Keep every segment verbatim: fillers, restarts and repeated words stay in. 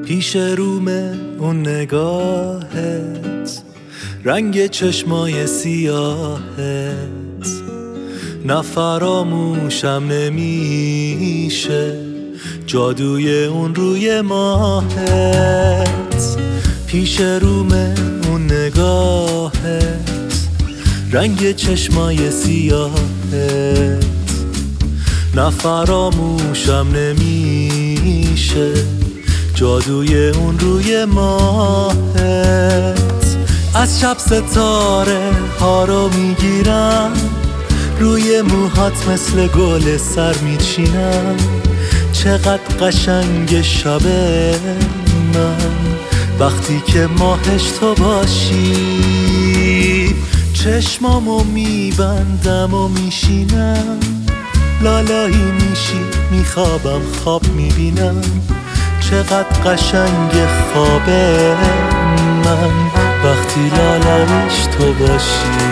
پیش رومه اون نگاهت، رنگ چشمای سیاهت، نفراموشم نمیشه جادوی اون روی ماهت. پیش رومه اون نگاهت، رنگ چشمای سیاهت، نفراموشم نمیشه جادوی اون روی ماهت. از شب ستاره ها رو میگیرم، روی موهات مثل گل سر میچینم. چقدر قشنگ شب من وقتی که ماهش تو باشی. چشمامو میبندم و میشینم، لالایی میشی میخوابم خواب میبینم. چقدر قشنگ خواب من وقتی لالاییش تو باشی.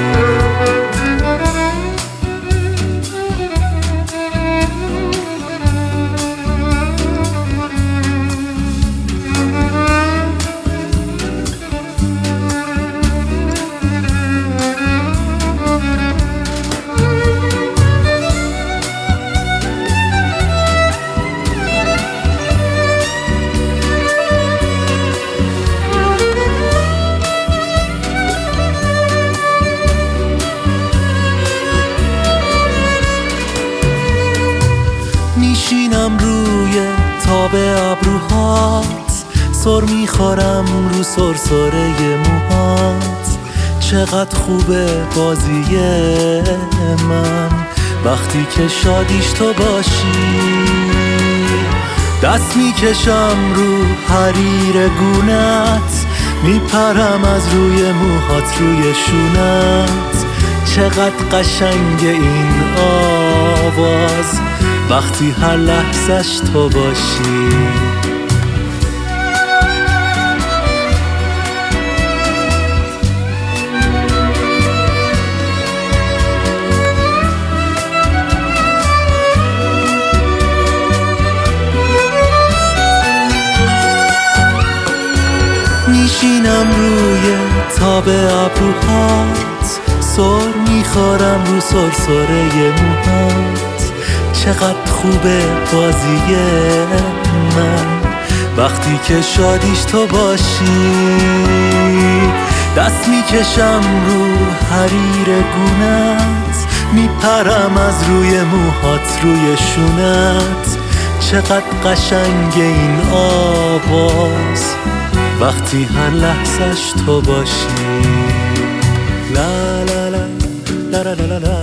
میشینم روی تاب ابروهات، سر میخورم رو سرسره موهات. چقدر خوبه بازی من وقتی که شادیش تو باشی. دست میکشم رو حریر گونت، میپرم از روی موهات روی شونت. چقدر قشنگ این آواز وقتی هر لحظش تو باشی. میشینم روی تاب ابروهات، سر میخورم رو سرسره موهات. چقدر خوبه بازی من وقتی که شادیش تو باشی. دست میکشم رو حریر گونت، میپرم از روی موهات روی شونت. چقدر قشنگ این آواز وقتی هر لحظش تو باشی. لا لا لا لا لا لا لا